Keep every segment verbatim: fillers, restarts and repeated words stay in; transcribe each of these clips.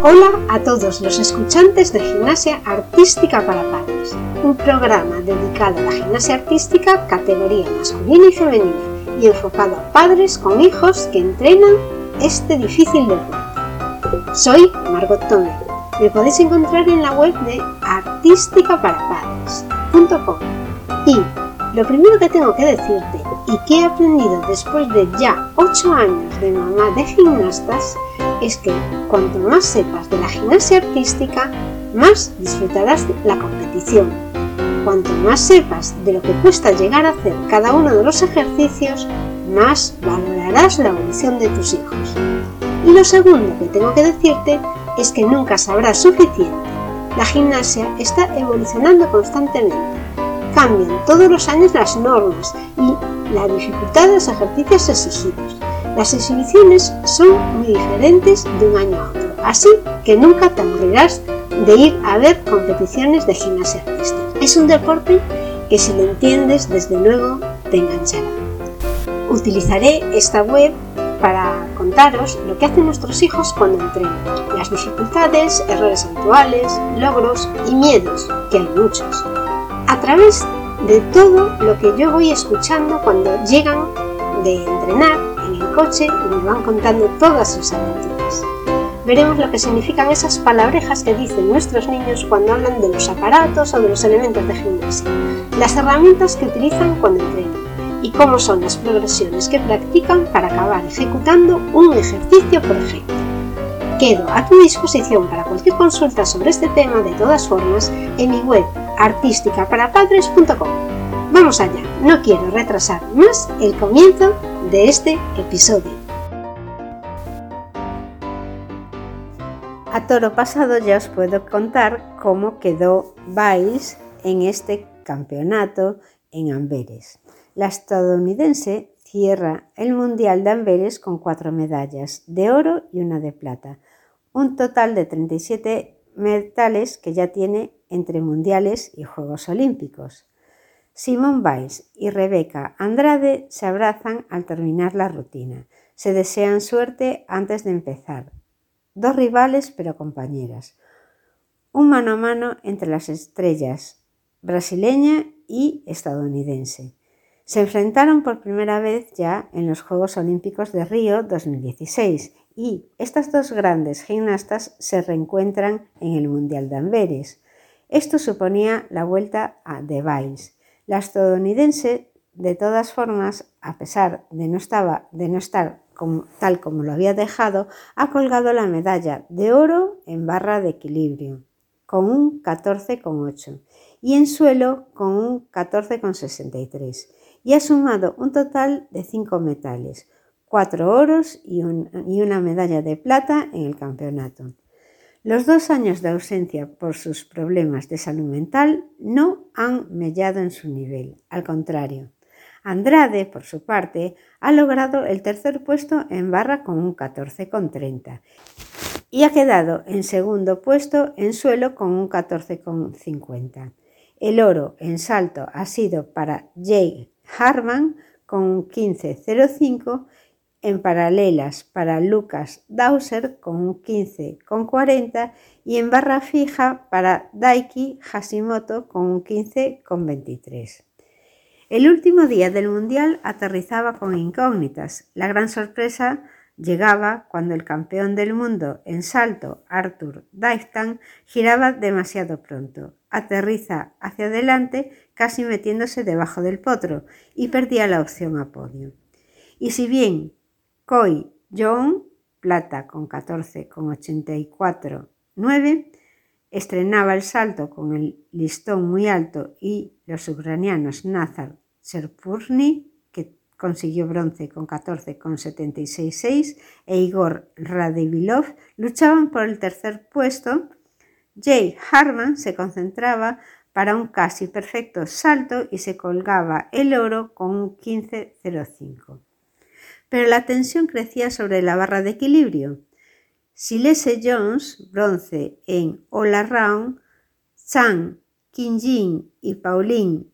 Hola a todos los escuchantes de Gimnasia Artística para Padres, un programa dedicado a la gimnasia artística categoría masculina y femenina y enfocado a padres con hijos que entrenan este difícil deporte. Soy Margot Tomé. Me podéis encontrar en la web de artística para padres punto com. Y lo primero que tengo que decirte y que he aprendido después de ya ocho años de mamá de gimnastas es que cuanto más sepas de la gimnasia artística, más disfrutarás de la competición. Cuanto más sepas de lo que cuesta llegar a hacer cada uno de los ejercicios, más valorarás la evolución de tus hijos. Y lo segundo que tengo que decirte es que nunca sabrás suficiente. La gimnasia está evolucionando constantemente. Cambian todos los años las normas y la dificultad de los ejercicios exigidos. Las exhibiciones son muy diferentes de un año a otro, así que nunca te aburrirás de ir a ver competiciones de gimnasia artística. Es un deporte que si lo entiendes, desde luego te enganchará. Utilizaré esta web para contaros lo que hacen nuestros hijos cuando entrenan, las dificultades, errores habituales, logros y miedos, que hay muchos, a través de todo lo que yo voy escuchando cuando llegan de entrenar en el coche y me van contando todas sus aventuras. Veremos lo que significan esas palabrejas que dicen nuestros niños cuando hablan de los aparatos o de los elementos de gimnasia, las herramientas que utilizan cuando entrenan y cómo son las progresiones que practican para acabar ejecutando un ejercicio perfecto. Quedo a tu disposición para cualquier consulta sobre este tema de todas formas en mi web artística para padres punto com. Vamos allá, no quiero retrasar más el comienzo de este episodio. A toro pasado ya os puedo contar cómo quedó Biles en este campeonato en Amberes. La estadounidense cierra el Mundial de Amberes con cuatro medallas de oro y una de plata, un total de treinta y siete medallas que ya tiene entre mundiales y Juegos Olímpicos. Simone Biles y Rebeca Andrade se abrazan al terminar la rutina. Se desean suerte antes de empezar. Dos rivales pero compañeras. Un mano a mano entre las estrellas brasileña y estadounidense. Se enfrentaron por primera vez ya en los Juegos Olímpicos de Río dos mil dieciséis y estas dos grandes gimnastas se reencuentran en el Mundial de Amberes. Esto suponía la vuelta a de Biles. La estadounidense, de todas formas, a pesar de no, estaba, de no estar como, tal como lo había dejado, ha colgado la medalla de oro en barra de equilibrio, con un catorce coma ocho, y en suelo con un catorce coma sesenta y tres, y ha sumado un total de cinco metales, cuatro oros y, un, y una medalla de plata en el campeonato. Los dos años de ausencia por sus problemas de salud mental no han mellado en su nivel, al contrario. Andrade, por su parte, ha logrado el tercer puesto en barra con un catorce coma treinta y ha quedado en segundo puesto en suelo con un catorce coma cincuenta. El oro en salto ha sido para Jake Harman con un quince coma cero cinco, en paralelas para Lucas Dauser con un quince coma cuarenta y en barra fija para Daiki Hashimoto con un quince coma veintitrés. El último día del Mundial aterrizaba con incógnitas. La gran sorpresa llegaba cuando el campeón del mundo en salto, Arthur Dayton, giraba demasiado pronto. Aterriza hacia adelante casi metiéndose debajo del potro y perdía la opción a podio. Y si bien Coy Young, plata con catorce coma ochenta y cuatro nueve, estrenaba el salto con el listón muy alto y los ucranianos Nazar Cherpurny, que consiguió bronce con catorce coma setenta y seis seis, e Igor Radivilov luchaban por el tercer puesto, Jake Harman se concentraba para un casi perfecto salto y se colgaba el oro con un quince coma cero cinco. Pero la tensión crecía sobre la barra de equilibrio. Silese Jones, bronce en All Around, Zhang Qinjin y Pauline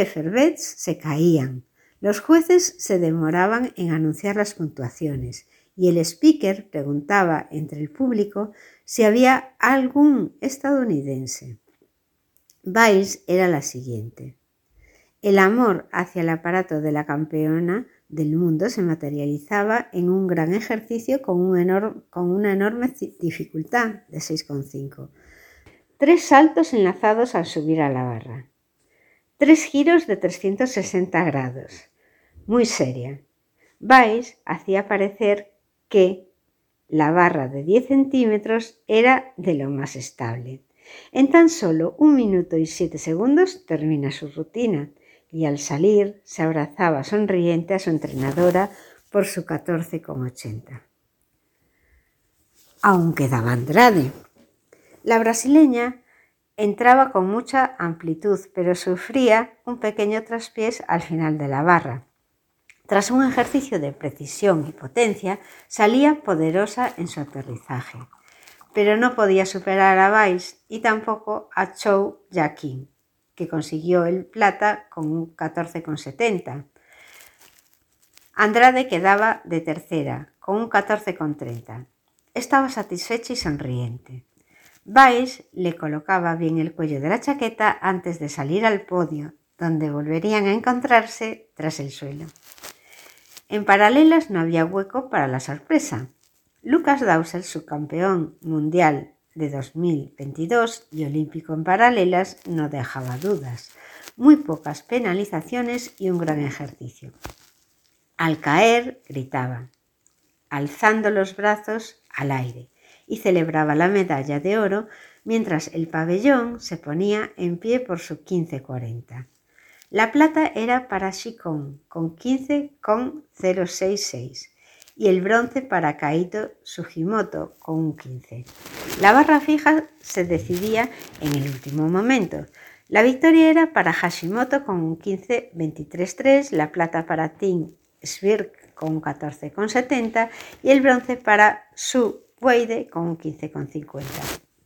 Schaefer-Betz se caían. Los jueces se demoraban en anunciar las puntuaciones y el speaker preguntaba entre el público si había algún estadounidense. Biles era la siguiente: el amor hacia el aparato de la campeona del mundo se materializaba en un gran ejercicio con, un enorme, con una enorme dificultad de seis coma cinco. Tres saltos enlazados al subir a la barra. Tres giros de trescientos sesenta grados. Muy seria. Biles hacía parecer que la barra de diez centímetros era de lo más estable. En tan solo un minuto y siete segundos termina su rutina y al salir se abrazaba sonriente a su entrenadora por su catorce coma ochenta. Aún quedaba Andrade. La brasileña entraba con mucha amplitud, pero sufría un pequeño traspiés al final de la barra. Tras un ejercicio de precisión y potencia, salía poderosa en su aterrizaje, pero no podía superar a Biles y tampoco a Chou Yakin, que consiguió el plata con un catorce coma setenta. Andrade quedaba de tercera, con un catorce coma treinta. Estaba satisfecha y sonriente. Biles le colocaba bien el cuello de la chaqueta antes de salir al podio, donde volverían a encontrarse tras el suelo. En paralelas no había hueco para la sorpresa. Lucas Dowsett, subcampeón mundial de dos mil veintidós y olímpico en paralelas, no dejaba dudas. Muy pocas penalizaciones y un gran ejercicio. Al caer, gritaba, alzando los brazos al aire, y celebraba la medalla de oro mientras el pabellón se ponía en pie por su quince cuarenta. La plata era para Shikon con quince coma cero sesenta y seis y el bronce para Kaito Sugimoto con un quince. La barra fija se decidía en el último momento. La victoria era para Hashimoto con un quince coma veintitrés tres, la plata para Tim Svirk con un catorce coma setenta y el bronce para Su Weide con un quince coma cincuenta.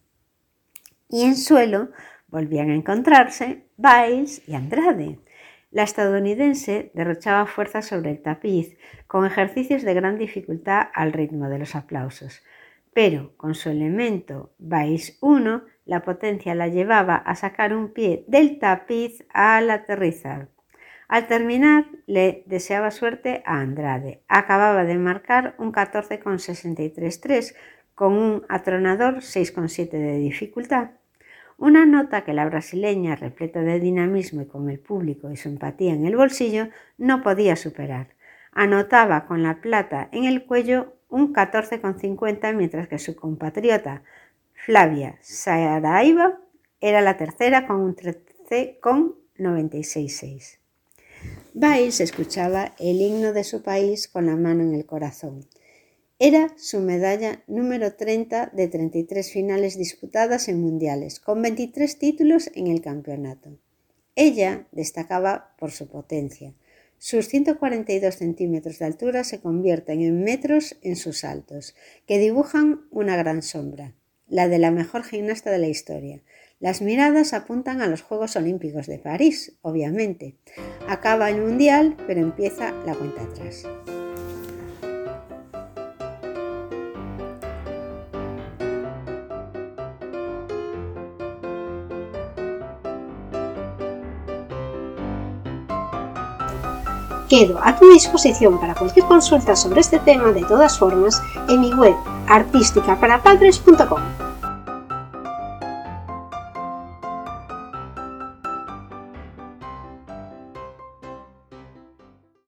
Y en suelo volvían a encontrarse Biles y Andrade. La estadounidense derrochaba fuerza sobre el tapiz con ejercicios de gran dificultad al ritmo de los aplausos, pero con su elemento Biles uno la potencia la llevaba a sacar un pie del tapiz al aterrizar. Al terminar le deseaba suerte a Andrade. Acababa de marcar un catorce coma sesenta y tres con un atronador seis coma siete de dificultad. Una nota que la brasileña, repleta de dinamismo y con el público y su empatía en el bolsillo, no podía superar. Anotaba con la plata en el cuello un catorce coma cincuenta, mientras que su compatriota Flavia Saraiva era la tercera con un trece coma noventa y seis. Biles escuchaba el himno de su país con la mano en el corazón. Era su medalla número treinta de treinta y tres finales disputadas en mundiales, con veintitrés títulos en el campeonato. Ella destacaba por su potencia. Sus ciento cuarenta y dos centímetros de altura se convierten en metros en sus saltos, que dibujan una gran sombra, la de la mejor gimnasta de la historia. Las miradas apuntan a los Juegos Olímpicos de París, obviamente. Acaba el mundial, pero empieza la cuenta atrás. Quedo a tu disposición para cualquier consulta sobre este tema, de todas formas, en mi web artística para padres punto com.